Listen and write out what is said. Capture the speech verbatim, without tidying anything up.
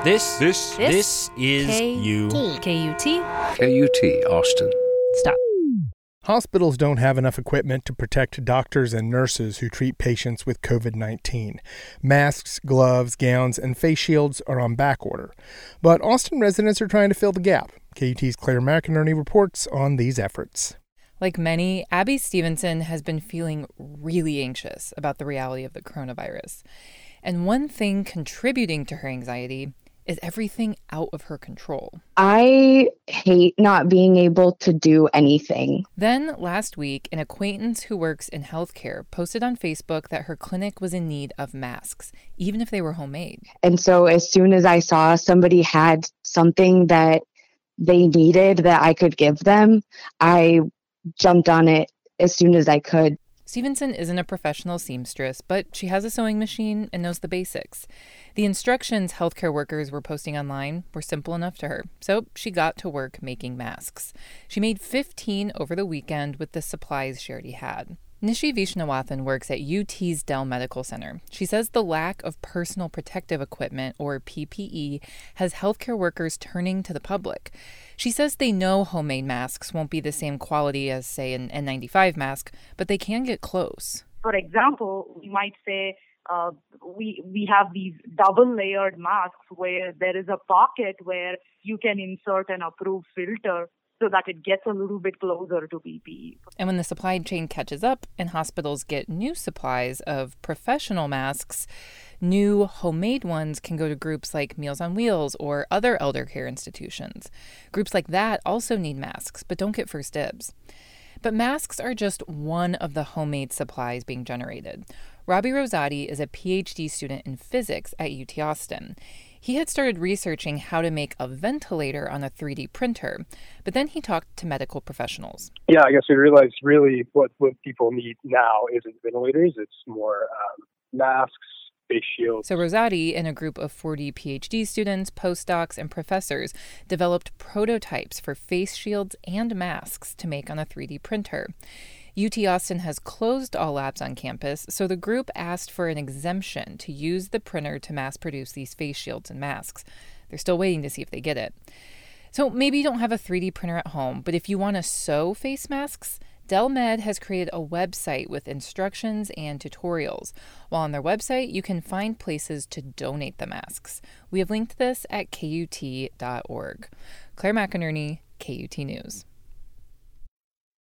This, this, This, this is K- you. K U T. K U T, Austin. Stop. Hospitals don't have enough equipment to protect doctors and nurses who treat patients with covid nineteen. Masks, gloves, gowns, and face shields are on back order. But Austin residents are trying to fill the gap. K U T's Claire McInerney reports on these efforts. Like many, Abby Stevenson has been feeling really anxious about the reality of the coronavirus. And one thing contributing to her anxiety is everything out of her control. I hate not being able to do anything. Then, last week, an acquaintance who works in healthcare posted on Facebook that her clinic was in need of masks, even if they were homemade. And so as soon as I saw somebody had something that they needed that I could give them, I jumped on it as soon as I could. Stevenson isn't a professional seamstress, but she has a sewing machine and knows the basics. The instructions healthcare workers were posting online were simple enough to her, so she got to work making masks. She made fifteen over the weekend with the supplies she already had. Nishi Vishnawathan works at U T's Dell Medical Center. She says the lack of personal protective equipment, or P P E, has healthcare workers turning to the public. She says they know homemade masks won't be the same quality as, say, an N ninety-five mask, but they can get close. For example, we might say uh, we we have these double-layered masks where there is a pocket where you can insert an approved filter so that it gets a little bit closer to P P E. And when the supply chain catches up and hospitals get new supplies of professional masks, new homemade ones can go to groups like Meals on Wheels or other elder care institutions. Groups like that also need masks, but don't get first dibs. But masks are just one of the homemade supplies being generated. Robbie Rosati is a P H D student in physics at U T Austin. He had started researching how to make a ventilator on a three D printer, but then he talked to medical professionals. Yeah, I guess we realized really what, what people need now isn't ventilators, it's more um, masks, face shields. So Rosati and a group of forty P H D students, postdocs, and professors developed prototypes for face shields and masks to make on a three D printer. U T Austin has closed all labs on campus, so the group asked for an exemption to use the printer to mass produce these face shields and masks. They're still waiting to see if they get it. So maybe you don't have a three D printer at home, but if you want to sew face masks, Dell Med has created a website with instructions and tutorials. While on their website, you can find places to donate the masks. We have linked this at K U T dot org. Claire McInerney, K U T News.